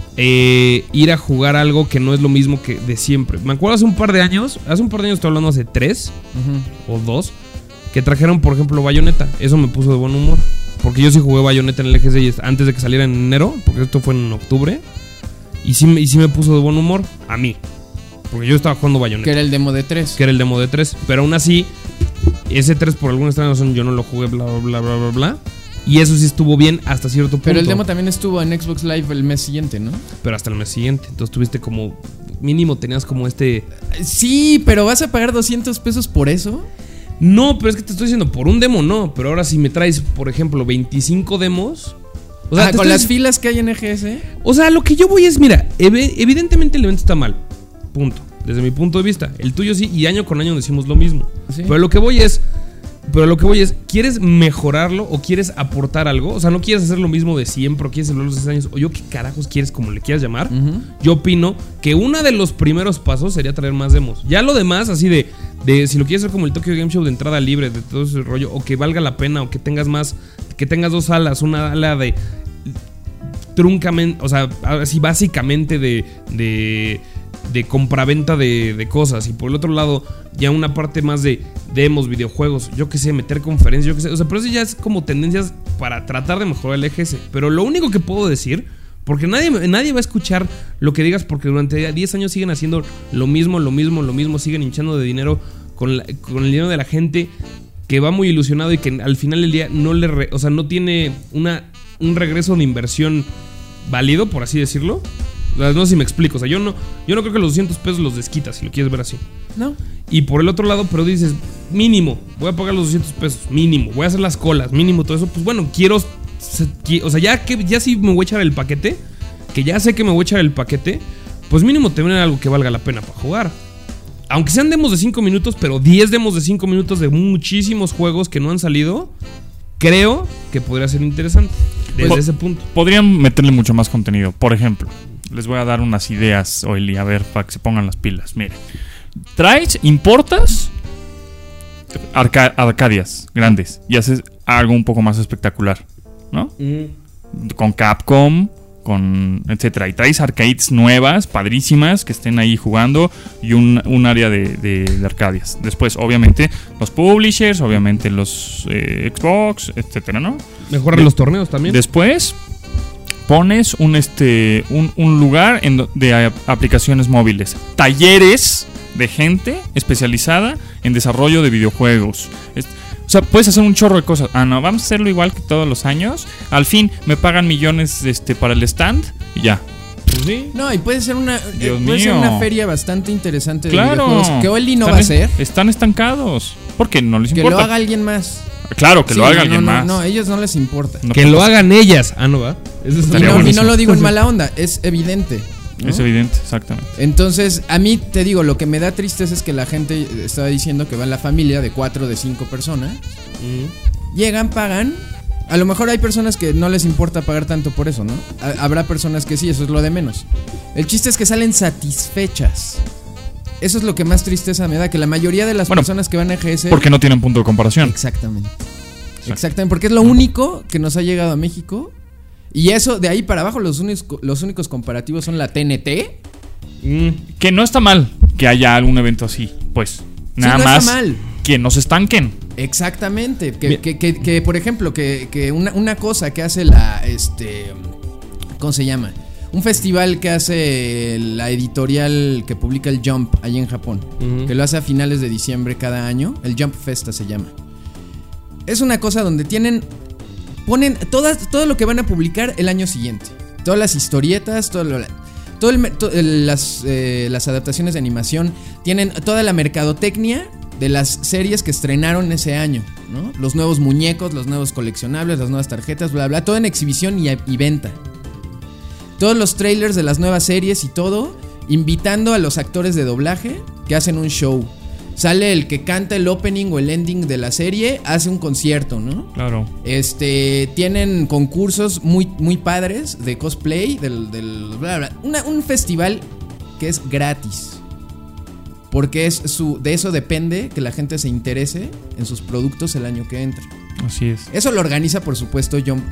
ir a jugar algo que no es lo mismo que de siempre. Me acuerdo hace un par de años, estoy hablando hace 3 o 2, que trajeron, por ejemplo, Bayonetta. Eso me puso de buen humor. Porque yo sí jugué Bayonetta en el EGS antes de que saliera en enero, porque esto fue en octubre. Y sí me puso de buen humor a mí. Porque yo estaba jugando Bayonetta.
Que era el demo de 3.
Pero aún así, ese 3 por alguna extraña razón yo no lo jugué, bla, bla, bla, bla, bla. Y eso sí estuvo bien hasta cierto punto.
Pero el demo también estuvo en Xbox Live el mes siguiente, ¿no?
Pero hasta el mes siguiente. Entonces tuviste como... mínimo tenías como
Sí, pero ¿vas a pagar $200 por eso?
No, pero es que te estoy diciendo, por un demo no. Pero ahora si me traes, por ejemplo, 25 demos...
O sea, con las filas que hay en EGS.
O sea, lo que yo voy es, mira, evidentemente el evento está mal. Punto. Desde mi punto de vista. El tuyo sí, y año con año decimos lo mismo. ¿Sí? Pero lo que voy es, ¿quieres mejorarlo o quieres aportar algo? O sea, no quieres hacer lo mismo de siempre, o quieres celebrar los 6 años, o yo qué carajos quieres, como le quieras llamar. Yo opino que uno de los primeros pasos sería traer más demos. Ya lo demás, así de si lo quieres hacer como el Tokyo Game Show de entrada libre, de todo ese rollo, o que valga la pena, o que tengas más, que tengas 2 salas, una ala de truncamente, o sea, así básicamente de compraventa de cosas, y por el otro lado ya una parte más de demos, videojuegos, yo qué sé, meter conferencias, yo qué sé, o sea, pero eso ya es como tendencias para tratar de mejorar el EGS. Pero lo único que puedo decir, porque nadie va a escuchar lo que digas, porque durante 10 años siguen haciendo lo mismo, siguen hinchando de dinero con el dinero de la gente que va muy ilusionado y que al final del día no tiene un regreso de inversión válido, por así decirlo. No sé si me explico, o sea, yo no creo que los $200 los desquitas, si lo quieres ver así.
No.
Y por el otro lado, pero dices, mínimo, voy a pagar los $200, mínimo, voy a hacer las colas, mínimo, todo eso. Pues bueno, o sea, ya si me voy a echar el paquete, que ya sé que me voy a echar el paquete, pues mínimo tener algo que valga la pena para jugar. Aunque sean demos de 5 minutos, pero 10 demos de 5 minutos de muchísimos juegos que no han salido, creo que podría ser interesante desde ese punto.
Podrían meterle mucho más contenido. Por ejemplo, les voy a dar unas ideas hoy, a ver, para que se pongan las pilas. Miren, importas Arcadias grandes y haces algo un poco más espectacular, ¿no? Con Capcom, con etcétera, y traes arcades nuevas, padrísimas, que estén ahí jugando, y un área de Arcadias. Después, obviamente, los publishers, obviamente los Xbox, etcétera, ¿no?
Mejorar los torneos también.
Después pones un lugar de aplicaciones móviles, talleres de gente especializada en desarrollo de videojuegos. O sea, puedes hacer un chorro de cosas. No, vamos a hacerlo igual que todos los años. Al fin me pagan millones para el stand y ya.
Pues sí.
No, y puede ser una
mío.
feria bastante interesante de
Claro.
videojuegos que Oli no va a hacer.
Están estancados. Porque no les
Que
importa.
lo haga alguien más.
Claro, que
Sí,
lo haga
no,
alguien más.
No, a ellos no les importa.
No
Que
puedes-
lo hagan ellas. No va. Eso
Y
estaría
no
buenísimo.
lo digo en mala onda, es evidente, ¿no?
Es evidente, exactamente.
Entonces, a mí te digo, lo que me da tristeza es que la gente estaba diciendo que va en la familia de 4 de 5 personas. Llegan, pagan. A lo mejor hay personas que no les importa pagar tanto por eso, ¿no? Habrá personas que sí, eso es lo de menos. El chiste es que salen satisfechas. Eso es lo que más tristeza me da, que la mayoría de las personas que van a EGS...
Porque no tienen punto de comparación.
Exactamente. Exactamente, porque es lo único que nos ha llegado a México. Y eso, de ahí para abajo, los únicos comparativos son la TNT.
Que no está mal que haya algún evento así. Pues, nada
no
más
está mal.
que no se estanquen.
Exactamente. Que por ejemplo, que una cosa que hace la... ¿Cómo se llama? Un festival que hace la editorial que publica el Jump allí en Japón. Que lo hace a finales de diciembre cada año. El Jump Festa se llama. Es una cosa donde ponen todo lo que van a publicar el año siguiente. Todas las historietas, las adaptaciones de animación. Tienen toda la mercadotecnia de las series que estrenaron ese año, ¿no? Los nuevos muñecos, los nuevos coleccionables, las nuevas tarjetas, bla, bla. Todo en exhibición y venta. Todos los trailers de las nuevas series y todo, invitando a los actores de doblaje que hacen un show. Sale el que canta el opening o el ending de la serie, hace un concierto, ¿no?
Claro.
Tienen concursos muy, muy padres de cosplay, del bla, bla. Un festival que es gratis. Porque de eso depende que la gente se interese en sus productos el año que entra.
Así es.
Eso lo organiza, por supuesto, Jump.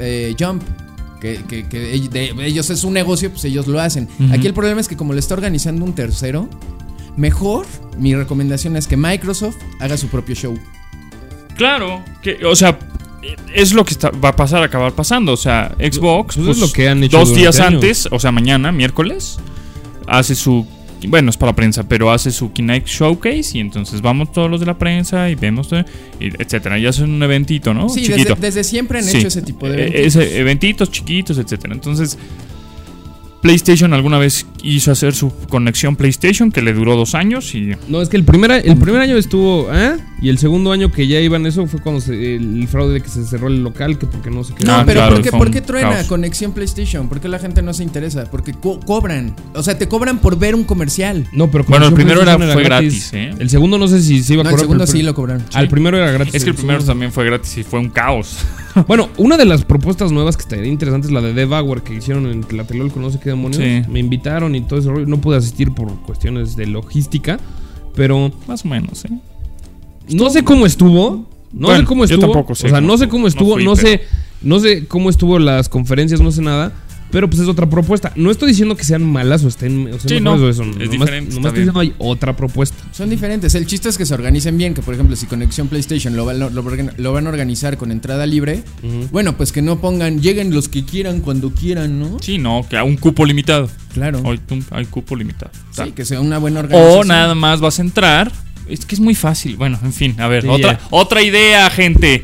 Que de ellos es un negocio, pues ellos lo hacen. Aquí el problema es que como lo está organizando un tercero, mejor, mi recomendación es que Microsoft haga su propio show.
Claro, o sea, es lo que va a acabar pasando. O sea, Xbox,
pues es lo que han hecho
2 días
durante
antes, o sea, mañana, miércoles, hace su... Bueno, es para la prensa, pero hace su Kinect Showcase. Y entonces vamos todos los de la prensa y vemos, etcétera. Y hacen un eventito, ¿no?
Sí,
chiquito.
desde siempre han hecho ese tipo de eventos.
Eventitos chiquitos, etcétera. Entonces, PlayStation alguna vez hizo hacer su conexión PlayStation, que le duró 2 años y...
No, es que el primer año estuvo... Y el segundo año que ya iban eso fue cuando el fraude de que se cerró el local, que porque no se quedó.
No, pero
claro,
¿por qué truena
caos.
conexión PlayStation? ¿Por qué la gente no se interesa? Porque cobran. O sea, te cobran por ver un comercial.
No, pero
Bueno, el
Conexión
primero
PlayStation
fue gratis, ¿eh?
El segundo no sé si se iba a
No, el
cobrar.
segundo
pero
sí lo cobraron.
Al primero era gratis.
Es que el primero también fue gratis y fue un caos.
Bueno, una de las propuestas nuevas que estaría interesante es la de Devour que hicieron en Tlatelolco, no sé qué demonios.
Sí.
Me invitaron y todo ese rollo. No pude asistir por cuestiones de logística, pero
Más o menos, ¿eh?
no sé cómo estuvo. No
Bueno,
sé cómo
yo
estuvo.
tampoco sé
O sea,
cómo
no sé
estuvo.
cómo estuvo.
No
No,
fui,
no sé cómo estuvo las conferencias, no sé nada. Pero pues es otra propuesta. No estoy diciendo que sean malas o estén. O sea,
Sí,
mejores
no,
o eso.
es diferente,
Nomás
está
estoy diciendo hay otra propuesta.
Son diferentes. El chiste es que se organicen bien. Que por ejemplo, si Conexión PlayStation lo van a organizar con entrada libre, bueno, pues que no pongan, lleguen los que quieran cuando quieran, ¿no?
Sí, no, que a un cupo limitado.
Claro.
Hoy hay cupo limitado.
Sí, que sea una buena organización.
O nada más vas a entrar. Es que es muy fácil. Bueno, en fin, a ver,
Sí,
otra idea, gente.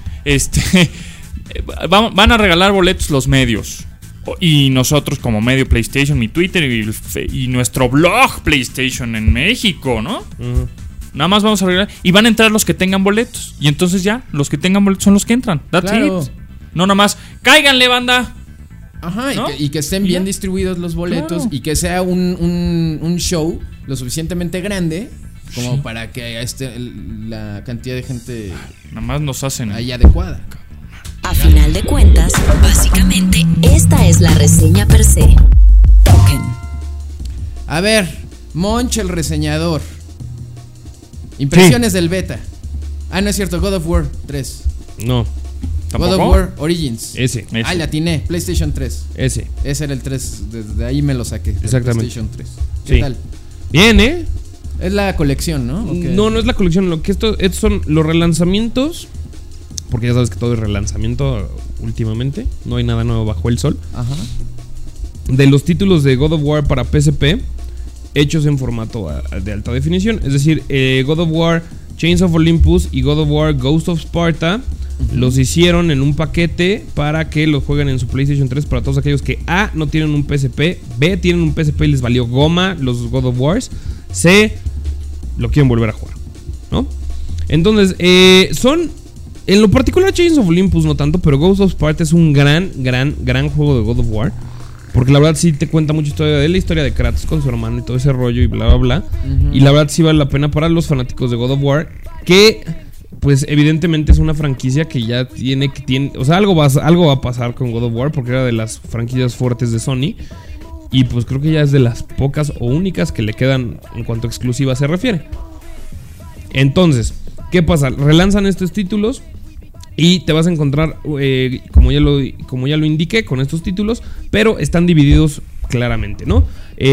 Van a regalar boletos los medios. Y nosotros como medio PlayStation, mi Twitter y nuestro blog PlayStation en México, ¿no? Nada más vamos a regalar. Y van a entrar los que tengan boletos. Y entonces ya, los que tengan boletos son los que entran. That's
Claro.
it. No nada más, cáiganle, banda.
Ajá,
¿no?
y que estén bien distribuidos los boletos.
Claro.
Y que sea un show lo suficientemente grande como para que la cantidad de gente
Nada más nos hacen.
haya adecuada.
A final de cuentas, básicamente, esta es la reseña per se. Token.
A ver, Monch el reseñador. Impresiones del beta. No es cierto, God of War 3.
No,
¿Tampoco?
God of War Origins.
ese.
La atiné, PlayStation 3.
Ese.
Ese era el 3, desde ahí me lo saqué.
Exactamente.
PlayStation 3. ¿Qué
Sí.
tal?
Bien, ¿eh?
Es la colección, ¿no? ¿O qué?
No es la colección. Lo que estos son los relanzamientos porque ya sabes que todo es relanzamiento últimamente. No hay nada nuevo bajo el sol.
Ajá.
De los títulos de God of War para PSP hechos en formato de alta definición. Es decir, God of War Chains of Olympus y God of War Ghost of Sparta los hicieron en un paquete para que los jueguen en su PlayStation 3 para todos aquellos que A, no tienen un PSP, B, tienen un PSP y les valió goma los God of Wars, C, lo quieren volver a jugar, ¿no? Entonces, son... En lo particular Chains of Olympus no tanto, pero Ghost of Sparta es un gran juego de God of War. Porque la verdad sí te cuenta mucha historia de la historia de Kratos con su hermano y todo ese rollo y bla bla bla. Y la verdad sí vale la pena para los fanáticos de God of War, que pues evidentemente es una franquicia que ya tiene, o sea, algo va a pasar con God of War, porque era de las franquicias fuertes de Sony. Y pues creo que ya es de las pocas o únicas que le quedan en cuanto a exclusiva se refiere. Entonces, ¿qué pasa? Relanzan estos títulos y te vas a encontrar, como ya lo indiqué, con estos títulos, pero están divididos claramente, ¿no?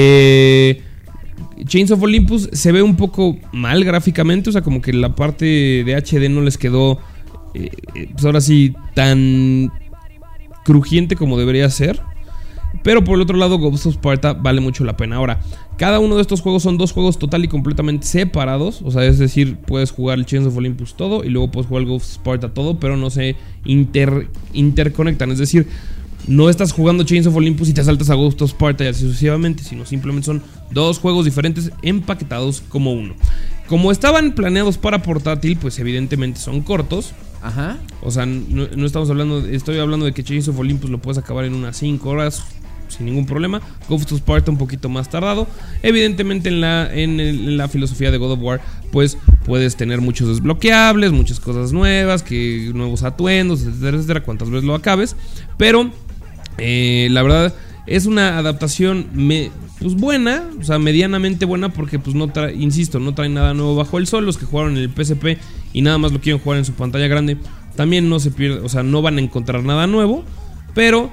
Chains of Olympus se ve un poco mal gráficamente, o sea, como que la parte de HD no les quedó, pues ahora sí, tan crujiente como debería ser. Pero por el otro lado, Ghost of Sparta vale mucho la pena. Ahora, cada uno de estos juegos son dos juegos total y completamente separados. O sea, es decir, puedes jugar el Chains of Olympus todo y luego puedes jugar el Ghost of Sparta todo, pero no se interconectan. Es decir, no estás jugando Chains of Olympus y te saltas a Ghost of Sparta y así sucesivamente, sino simplemente son dos juegos diferentes empaquetados como uno. Como estaban planeados para portátil, pues evidentemente son cortos.
Ajá.
O sea, no estamos hablando, estoy hablando de que Chains of Olympus lo puedes acabar en unas 5 horas sin ningún problema. Ghost of Sparta un poquito más tardado. Evidentemente en la filosofía de God of War, pues puedes tener muchos desbloqueables, muchas cosas nuevas, nuevos atuendos, etcétera, etcétera, cuantas veces lo acabes. Pero la verdad es una adaptación pues buena, o sea, medianamente buena, porque pues no trae nada nuevo bajo el sol. Los que jugaron en el PSP y nada más lo quieren jugar en su pantalla grande, también no se pierde, o sea, no van a encontrar nada nuevo. Pero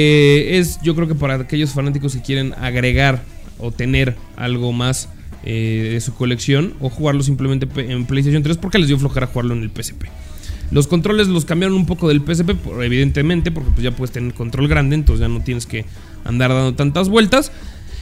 yo creo que para aquellos fanáticos que quieren agregar o tener algo más de su colección, o jugarlo simplemente en PlayStation 3, porque les dio flojera jugarlo en el PSP. Los controles los cambiaron un poco del PSP, evidentemente, porque pues ya puedes tener control grande, entonces ya no tienes que andar dando tantas vueltas.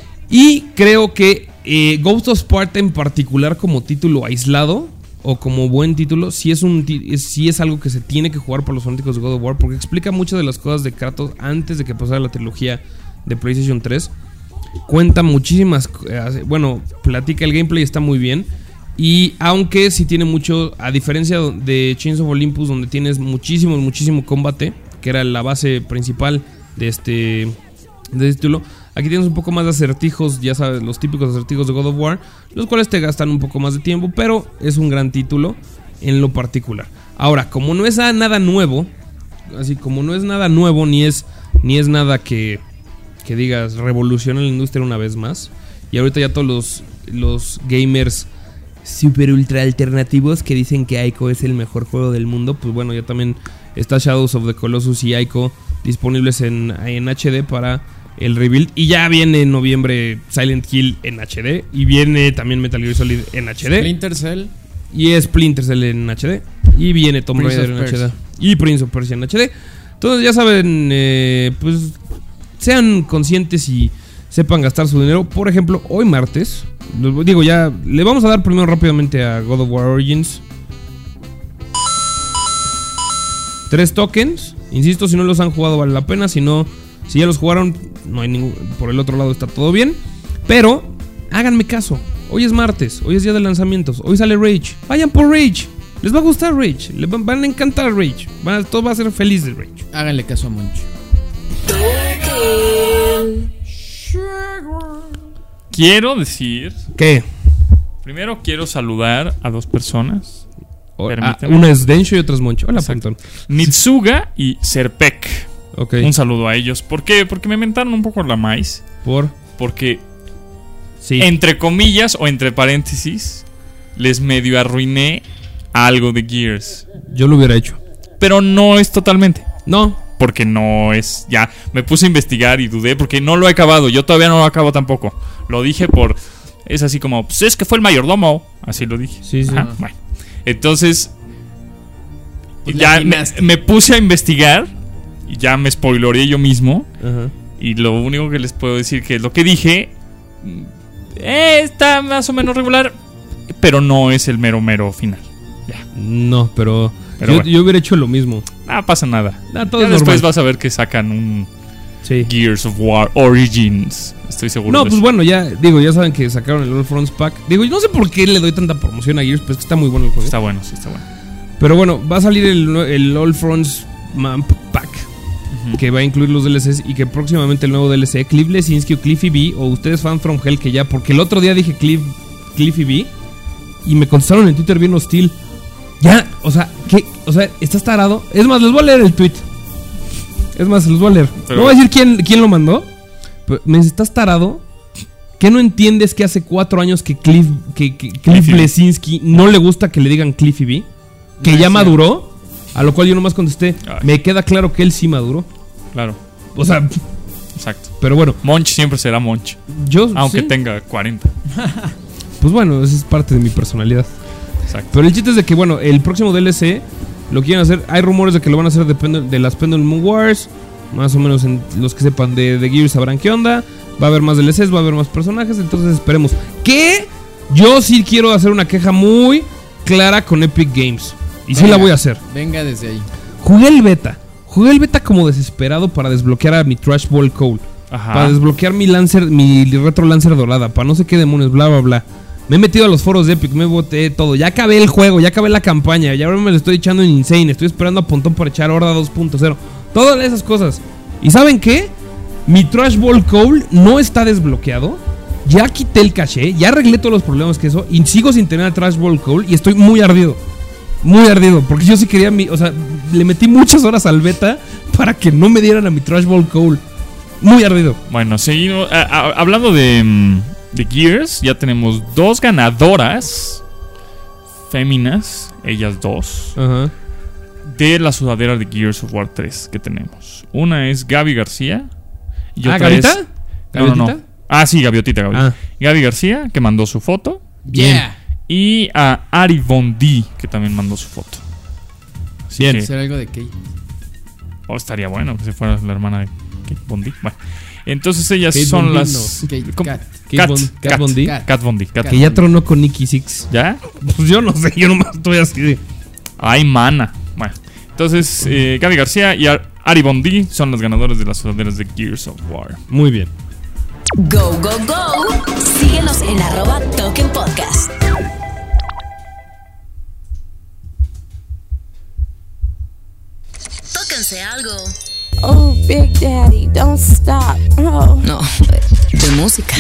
Y creo que Ghost of Sparta en particular, como título aislado o como buen título, sí es algo que se tiene que jugar por los fanáticos de God of War, porque explica muchas de las cosas de Kratos antes de que pasara la trilogía de PlayStation 3. Cuenta muchísimas, platica el gameplay, está muy bien. Y aunque sí tiene mucho, a diferencia de Chains of Olympus, donde tienes muchísimo combate, que era la base principal de este título, aquí tienes un poco más de acertijos, ya sabes, los típicos acertijos de God of War, los cuales te gastan un poco más de tiempo, pero es un gran título en lo particular. Ahora, como no es nada nuevo, así como no es nada nuevo, ni es nada que digas revoluciona la industria una vez más, y ahorita ya todos los gamers super ultra alternativos que dicen que Ico es el mejor juego del mundo, pues bueno, ya también está Shadows of the Colossus y Ico disponibles en HD para el rebuild. Y ya viene en noviembre Silent Hill en HD. Y viene también Metal Gear Solid en HD.
Splinter Cell.
Y Splinter Cell en HD. Y viene Tomb Raider en HD. Y Prince of Persia en HD. Entonces ya saben, pues sean conscientes y sepan gastar su dinero. Por ejemplo, hoy martes, digo, ya le vamos a dar primero rápidamente a God of War Origins 3 tokens. Insisto, si no los han jugado vale la pena. Si ya los jugaron, no hay ningún. Por el otro lado está todo bien. Pero háganme caso. Hoy es martes, hoy es día de lanzamientos. Hoy sale Rage. Vayan por Rage. Les va a gustar Rage. Les van a encantar Rage. Todo va a ser feliz de Rage.
Háganle caso a Moncho.
Quiero decir.
¿Qué?
Primero quiero saludar a dos personas.
Una es Densho y otra es Moncho. Hola, Pantón.
Nitsuga y Serpek.
Okay.
Un saludo a ellos. ¿Por qué? Porque me mentaron un poco la maíz. Porque sí, entre comillas o entre paréntesis, les medio arruiné algo de Gears.
Yo lo hubiera hecho.
Pero no es totalmente.
No.
Porque no es. Ya me puse a investigar y dudé porque no lo he acabado. Yo todavía no lo acabo tampoco. Lo dije por. Es así como, pues es que fue el mayordomo. Así lo dije.
Sí, sí.
Ajá, bueno. Entonces,
Pues
ya me puse a investigar y ya me spoileé yo mismo.
Ajá.
Y lo único que les puedo decir que lo que dije está más o menos regular, pero no es el mero final. Ya.
No, pero
bueno.
yo hubiera hecho lo mismo.
No pasa nada.
Todo
Ya
es
después
normal.
vas a ver que sacan un
Sí.
Gears of War Origins. Estoy seguro.
No,
de
pues
eso.
bueno, ya saben que sacaron el All Fronts Pack. Digo, yo no sé por qué le doy tanta promoción a Gears, pero es que está muy bueno el juego.
Está bueno, sí, está bueno.
Pero bueno, va a salir el All Fronts Map Pack, que va a incluir los DLCs y que próximamente el nuevo DLC, Cliff Lesinski o Cliffy B, o ustedes fan from hell, que ya, porque el otro día dije Cliffy B y me contestaron en Twitter bien hostil. Ya, o sea, ¿qué? O sea, ¿estás tarado? Es más, les voy a leer el tweet. Es más, los voy a leer.
Pero-
No voy a decir quién lo mandó. Pero me dice, ¿estás tarado? ¿Qué no entiendes que hace 4 años que Cliff
Cliffy B.
Lesinski no le gusta que le digan Cliffy B? Que
No
ya
es
maduró. A lo cual yo nomás contesté,
Ay.
me queda claro que él sí maduró.
Claro,
O sea,
exacto.
pero bueno,
Monch siempre será Monch,
yo
aunque
sí,
tenga 40.
pues bueno, esa es parte de mi personalidad.
Exacto.
Pero el chiste es de que, bueno, el próximo DLC lo quieren hacer. Hay rumores de que lo van a hacer de las Pendulum Wars. Más o menos los que sepan de Gears sabrán qué onda. Va a haber más DLCs, va a haber más personajes. Entonces esperemos. Que yo sí quiero hacer una queja muy clara con Epic Games. Y sí
Venga,
la voy a hacer.
Venga desde ahí.
Jugué el beta como desesperado para desbloquear a mi Trash Ball Cole.
Ajá.
Para desbloquear mi Retro Lancer dorada. Para no sé qué demonios, bla, bla, bla. Me he metido a los foros de Epic, me boté todo. Ya acabé el juego, ya acabé la campaña. Ya ahora me lo estoy echando en Insane. Estoy esperando a Pontón para echar Horda 2.0. Todas esas cosas. ¿Y saben qué? Mi Trash Ball Cole no está desbloqueado. Ya quité el caché, ya arreglé todos los problemas que eso. Y sigo sin tener a Trash Ball Cole. Y estoy muy ardido. Muy ardido. Porque yo sí quería o sea, le metí muchas horas al beta para que no me dieran a mi Trash Ball Cole. Muy ardido.
Bueno, seguimos. Hablando de Gears, ya tenemos 2 ganadoras féminas, ellas 2,
Ajá.
de la sudadera de Gears of War 3 que tenemos. Una es Gaby García. Y otra
¿Gavita?
es... No. Ah, sí, Gaviotita.
Ah.
Gaby García, que mandó su foto.
Bien.
Yeah.
Y a Ari Bondi, que también mandó su foto. Así
Bien.
que-
Será algo de Kate.
estaría bueno que se fuera la hermana de Kate Bondi. Bueno, entonces ellas
Kate
son
Von D,
las...
Kate,
¿Cómo?
Kat.
Kat Von D.
Kat Von D. Kat.
Que ya tronó con Nicky Six.
¿Ya?
Pues yo no sé, yo nomás estoy así de...
Ay, mana. Bueno, entonces Gaby García y Ari Bondi son las ganadoras de las sudaderas de Gears of War.
Muy bien.
Go, go, go. Síguenos en @TokenPodcast. Tóquense algo.
Oh, Big Daddy, don't stop. Oh.
No, de música.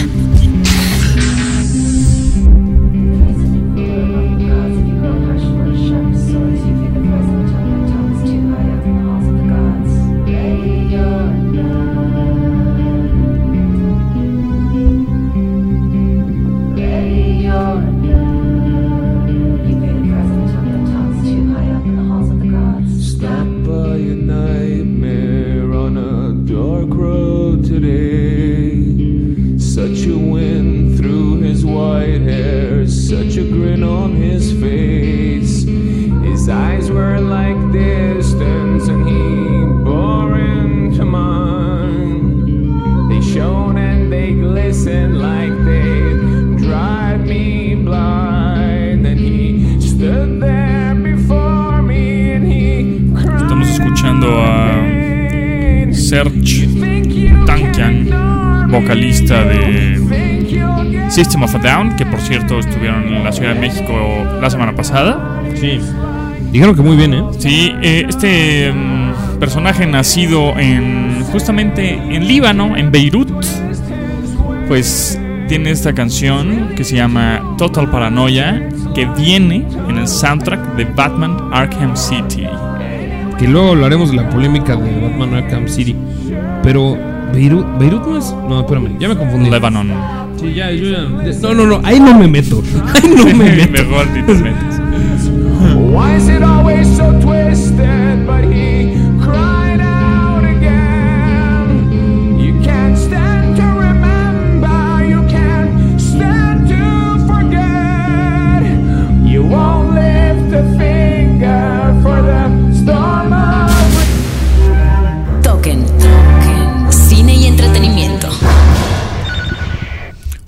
Stop by a nightmare on a dark road today. Such a wind through his white hair, such a grin on his face. His eyes were like distance and he bore into mine. They shone and they glistened like they'd drive me blind. And he stood there before me and he cried.
Estamos escuchando a Serge Tankian, vocalista de System of a Down, que por cierto estuvieron en la Ciudad de México la semana pasada.
Sí. Dijeron que muy bien, ¿eh?
Sí, este personaje nacido justamente en Líbano, en Beirut, pues tiene esta canción que se llama Total Paranoia, que viene en el soundtrack de Batman Arkham City.
Que luego hablaremos de la polémica de Batman Arkham City. Pero Beirut no es... No, espérame, ya me confundí.
Lebanon.
Sí, ya, yo ya... No, ahí no me meto. Ahí no me meto.
Mejor ni te metes.
Why is it always so twisted? But he cried out again. You can't stand to remember, you can't stand to forget. You won't lift a finger for the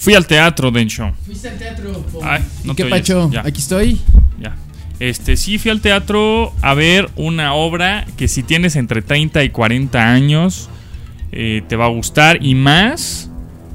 Fui al teatro, Dencho.
¿Fuiste al teatro?
Ay, no
¿Y qué
te oyes.
pacho?
Ya.
Aquí estoy.
Ya. Sí fui al teatro a ver una obra que si tienes entre 30 y 40 años te va a gustar, y más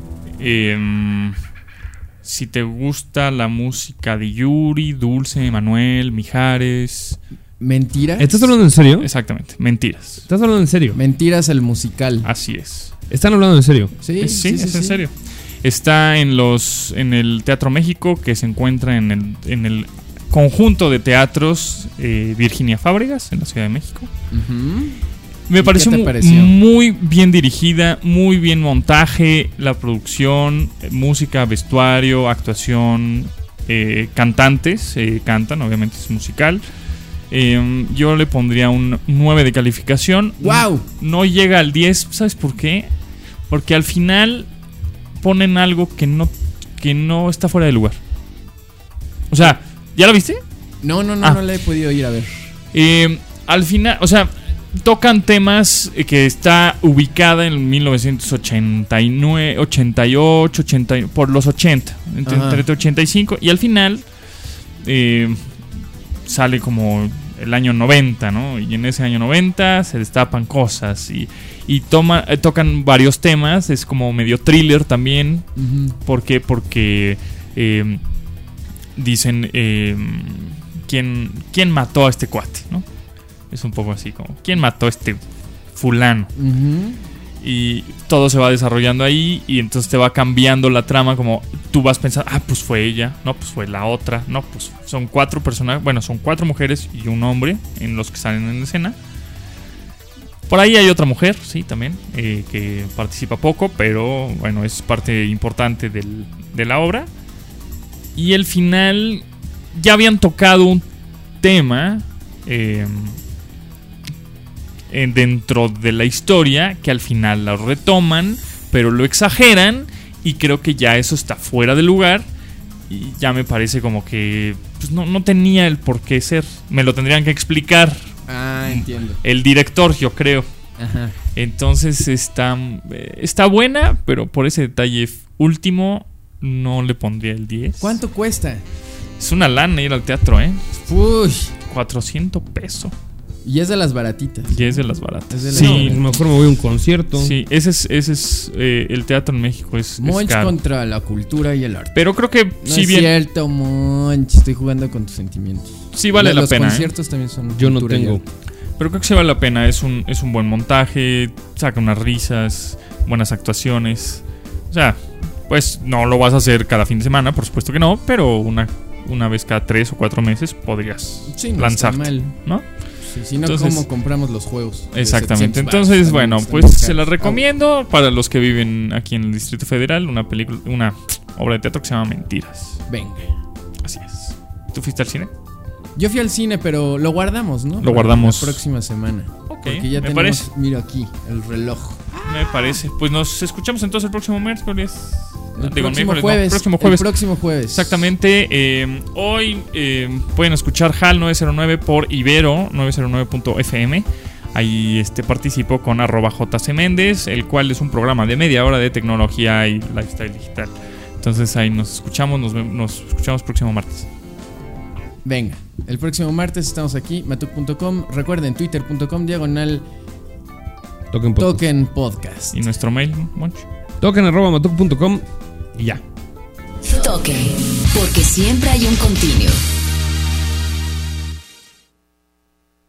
si te gusta la música de Yuri, Dulce, Manuel, Mijares.
¿Mentiras?
¿Estás hablando en serio?
Exactamente, Mentiras.
¿Estás hablando en serio?
Mentiras, el musical.
Así es.
¿Están hablando en serio?
Sí,
Es en serio. Está en el Teatro México, que se encuentra en el conjunto de teatros Virginia Fábregas, en la Ciudad de México.
Ujú.
Me pareció,
qué te pareció?
muy bien dirigida, muy bien montaje, la producción, música, vestuario, actuación, cantantes, cantan, obviamente es musical. Yo le pondría un 9 de calificación.
¡Wow!
No llega al 10, ¿sabes por qué? Porque al final ponen algo que no está fuera de lugar. O sea, ¿ya la viste?
No
Ah.
no la he podido ir a ver.
Al final, o sea, tocan temas que está ubicada en 1989, 88, 80, por los 80, entre 85, y al final sale como el año 90, ¿no? Y en ese año 90 se destapan cosas y tocan varios temas, es como medio thriller también.
Ujú.
¿Por qué? Porque dicen ¿quién mató a este cuate, ¿no? Es un poco así como ¿quién mató a este fulano?
Ujú.
Y todo se va desarrollando ahí, y entonces te va cambiando la trama, como tú vas pensando, pues fue ella, no, pues fue la otra, no, pues son 4 personajes, bueno, son 4 mujeres y un hombre en los que salen en escena. Por ahí hay otra mujer, sí, también, que participa poco, pero bueno, es parte importante de la obra. Y el final, ya habían tocado un tema dentro de la historia, que al final lo retoman, pero lo exageran, y creo que ya eso está fuera de lugar, y ya me parece como que pues no tenía el por qué ser. Me lo tendrían que explicar
Entiendo.
el director, yo creo.
Ajá.
Entonces está buena, pero por ese detalle último no le pondría el 10.
¿Cuánto cuesta?
Es una lana ir al teatro,
Uy.
400 pesos.
Y es de las baratitas.
Y es de las baratas.
Es de las
Sí,
baratas.
a lo mejor me voy a un concierto.
Sí, ese es el teatro en México es
Monch
caro.
contra la cultura y el arte.
Pero creo que
No
sí
es
bien,
cierto, Monch. Estoy jugando con tus sentimientos.
sí vale la
Los
pena.
conciertos también son
Yo no
cultura y
tengo.
arte.
Pero creo que sí vale la pena. Es un buen montaje, saca unas risas, buenas actuaciones. O sea, pues no lo vas a hacer cada fin de semana, por supuesto que no, pero una vez cada 3 o 4 meses podrías
Sí, no
lanzarte,
está mal.
¿no?
Sí, si no,
Entonces-
¿cómo compramos los juegos? De
Exactamente.
700
Entonces,
varos,
bueno,
también
pues
están
se la
caros.
recomiendo para los que viven aquí en el Distrito Federal. Una obra de teatro que se llama Mentiras.
Venga.
Así es. ¿Tú fuiste al cine?
Yo fui al cine, pero lo guardamos, ¿no?
Lo guardamos.
La próxima semana.
Ok,
Porque ya
me
tenemos,
parece.
mira aquí, el reloj.
Me parece. Pues nos escuchamos entonces el próximo miércoles.
El
Digo,
próximo
miércoles, no,
jueves.
próximo jueves.
El próximo jueves.
Exactamente. Hoy pueden escuchar HAL 909 por Ibero 909.fm. Ahí participo con @JCMéndez, el cual es un programa de media hora de tecnología y lifestyle digital. Entonces ahí nos escuchamos, nos escuchamos próximo martes.
Venga, el próximo martes estamos aquí, matuk.com. Recuerden, twitter.com/token podcast.
Y nuestro mail, Monch.
Token@matuk.com y ya.
Token, porque siempre hay un continuo.